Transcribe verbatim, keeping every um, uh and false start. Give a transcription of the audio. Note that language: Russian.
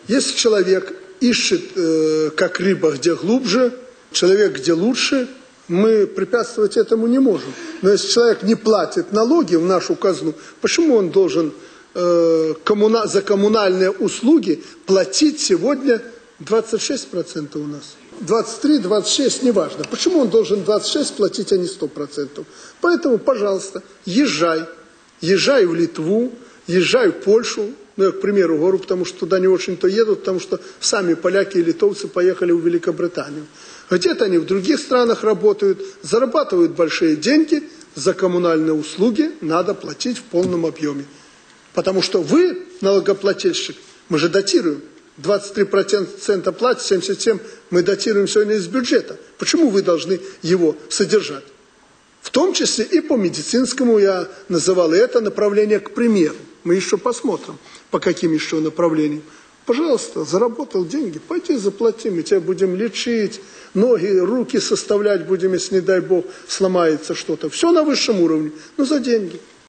Если человек ищет, э, как рыба, где глубже, человек, где лучше, мы препятствовать этому не можем. Но если человек не платит налоги в нашу казну, почему он должен э, коммуна... за коммунальные услуги платить сегодня двадцать шесть процентов у нас? двадцать три, двадцать шесть, неважно. Почему он должен двадцать шесть платить, а не сто процентов? Поэтому, пожалуйста, езжай. Езжай в Литву, езжай в Польшу. Ну, я, к примеру, говорю, потому что туда не очень-то едут, потому что сами поляки и литовцы поехали в Великобританию. Где-то они в других странах работают, зарабатывают большие деньги, за коммунальные услуги надо платить в полном объеме. Потому что вы, налогоплательщик, мы же датируем. двадцать три процента платят, семьдесят семь процентов мы датируем сегодня из бюджета. Почему вы должны его содержать? В том числе и по медицинскому я называл это направление, к примеру. Мы еще посмотрим, по каким еще направлениям. Пожалуйста, заработал деньги, пойди заплати, мы тебя будем лечить, ноги, руки составлять будем, если, не дай Бог, сломается что-то. Все на высшем уровне, но за деньги.